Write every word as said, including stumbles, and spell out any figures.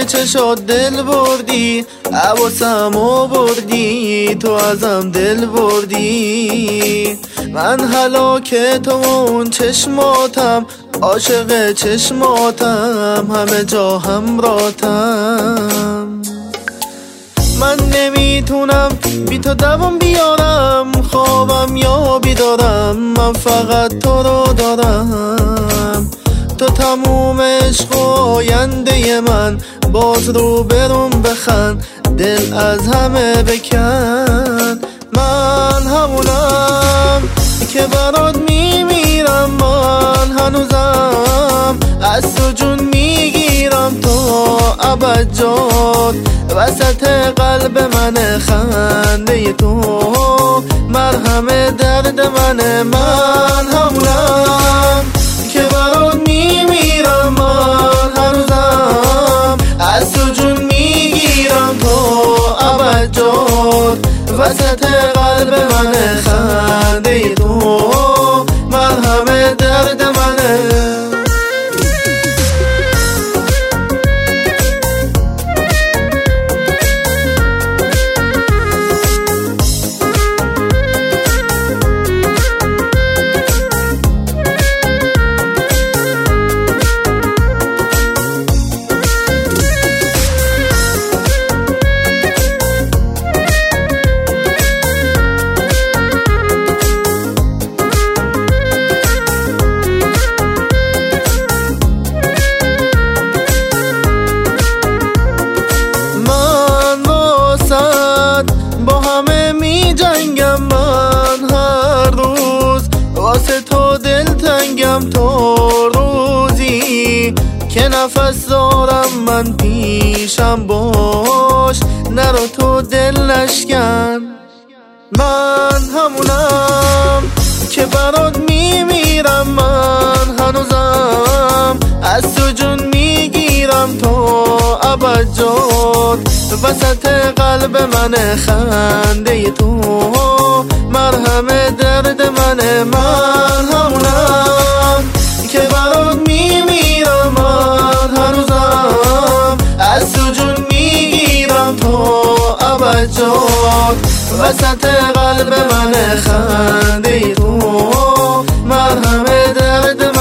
چه شد دل بردی، حواسمو بردی، تو ازم دل بردی. من هلاک تو اون چشماتم، عاشق چشماتم، همه جا همراهتم. من نمیتونم بی تو دوام بیارم، خوابم یا بیدارم، من فقط تو رو دارم. تو تموم عشق و آینده من، باز رو برم بخند، دل از همه بکن. من همونم که برات میمیرم، من هنوزم از تو جون میگیرم. تو ابد جات وسط قلب من، خنده تو مرهم درد منه. من همونم که برات میمیرم، من هنوزم از تو جون میگیرم. تو ابد جات وسط قلب من، خنده تو مرهم درد منه. با همه می جنگم، من هر روز واسه تو دل تنگم. تو روزی که نفس دارم من پیشم باش، نرو تو دل نشکن. من همونم که برات میمیرم، من هنوزم از تو جون میگیرم. تو ابد جات وسط قلب من، خنده تو مرهم درد منه. من همونم که برات میمیرم، من هنوزم از تو جون میگیرم. تو ابد جات وسط قلب من، خنده تو مرهم درد منه.